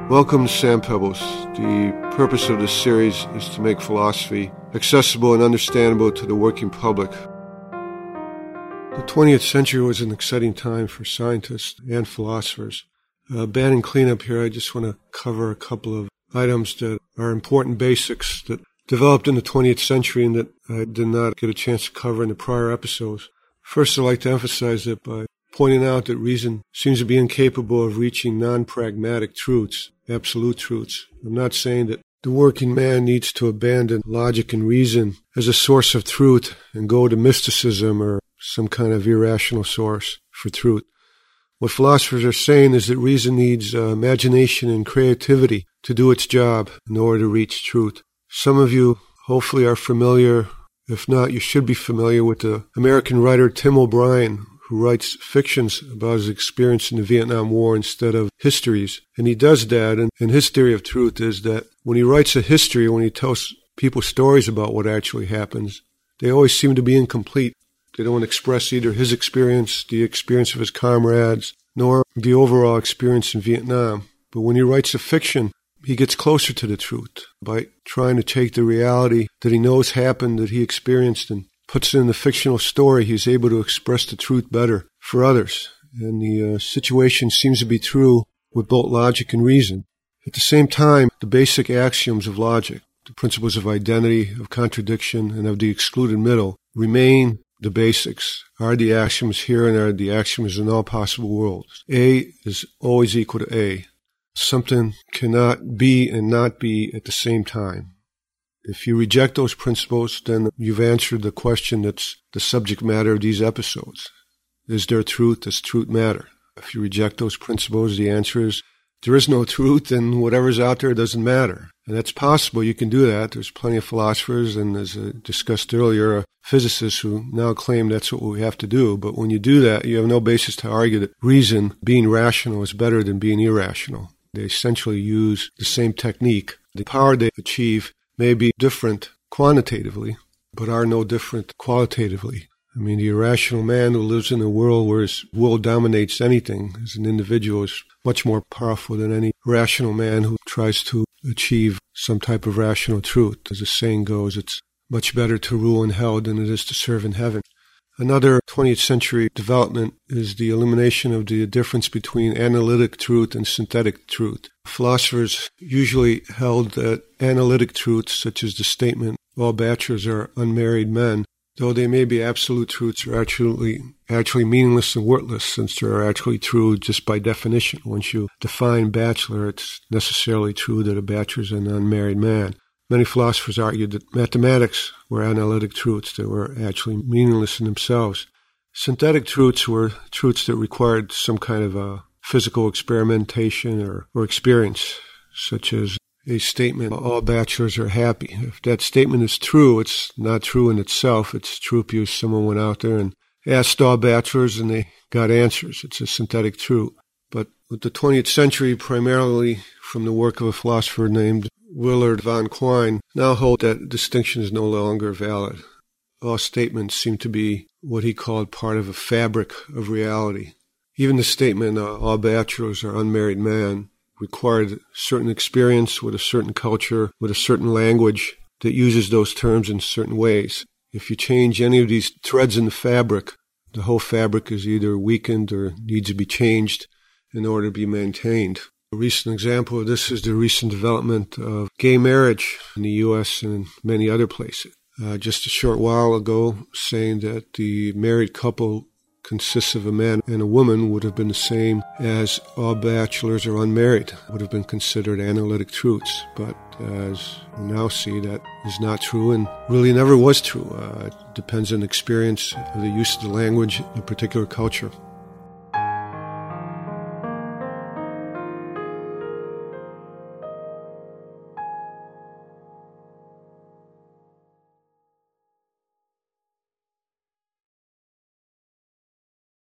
Welcome to Sand Pebbles. The purpose of this series is to make philosophy accessible and understandable to the working public. The 20th century was an exciting time for scientists and philosophers. Banning cleanup here, I just want to cover a couple of items that are important basics that developed in the 20th century and that I did not get a chance to cover in the prior episodes. First, I'd like to emphasize that by pointing out that reason seems to be incapable of reaching non-pragmatic truths, absolute truths. I'm not saying that the working man needs to abandon logic and reason as a source of truth and go to mysticism or some kind of irrational source for truth. What philosophers are saying is that reason needs imagination and creativity to do its job in order to reach truth. Some of you hopefully are familiar, if not, you should be familiar with the American writer Tim O'Brien, who writes fictions about his experience in the Vietnam War instead of histories. And he does that, and his theory of truth is that when he writes a history, when he tells people stories about what actually happens, they always seem to be incomplete. They don't express either his experience, the experience of his comrades, nor the overall experience in Vietnam. But when he writes a fiction, he gets closer to the truth by trying to take the reality that he knows happened, that he experienced, and puts it in the fictional story. He's able to express the truth better for others. And the situation seems to be true with both logic and reason. At the same time, the basic axioms of logic, the principles of identity, of contradiction, and of the excluded middle remain the basics, are the axioms here and are the axioms in all possible worlds. A is always equal to A. Something cannot be and not be at the same time. If you reject those principles, then you've answered the question that's the subject matter of these episodes. Is there truth? Does truth matter? If you reject those principles, the answer is there is no truth, and whatever's out there doesn't matter. And that's possible. You can do that. There's plenty of philosophers, and as I discussed earlier, physicists who now claim that's what we have to do. But when you do that, you have no basis to argue that reason, being rational, is better than being irrational. They essentially use the same technique. The power they achieve may be different quantitatively, but are no different qualitatively. I mean, the irrational man who lives in a world where his will dominates anything as an individual is much more powerful than any rational man who tries to achieve some type of rational truth. As the saying goes, it's much better to rule in hell than it is to serve in heaven. Another 20th century development is the elimination of the difference between analytic truth and synthetic truth. Philosophers usually held that analytic truths, such as the statement, all bachelors are unmarried men, though they may be absolute truths, are actually meaningless and worthless, since they are actually true just by definition. Once you define bachelor, it's necessarily true that a bachelor is an unmarried man. Many philosophers argued that mathematics were analytic truths that were actually meaningless in themselves. Synthetic truths were truths that required some kind of a physical experimentation or experience, such as a statement, all bachelors are happy. If that statement is true, it's not true in itself. It's true because someone went out there and asked all bachelors and they got answers. It's a synthetic truth. But with the 20th century, primarily from the work of a philosopher named Willard Van Quine, now hold that distinction is no longer valid. All statements seem to be what he called part of a fabric of reality. Even the statement, all bachelors are unmarried men, required certain experience with a certain culture, with a certain language that uses those terms in certain ways. If you change any of these threads in the fabric, the whole fabric is either weakened or needs to be changed in order to be maintained. A recent example of this is the recent development of gay marriage in the U.S. and in many other places. Just a short while ago, saying that the married couple consists of a man and a woman would have been the same as all bachelors are unmarried, would have been considered analytic truths. But as we now see, that is not true and really never was true. It depends on experience of the use of the language in a particular culture.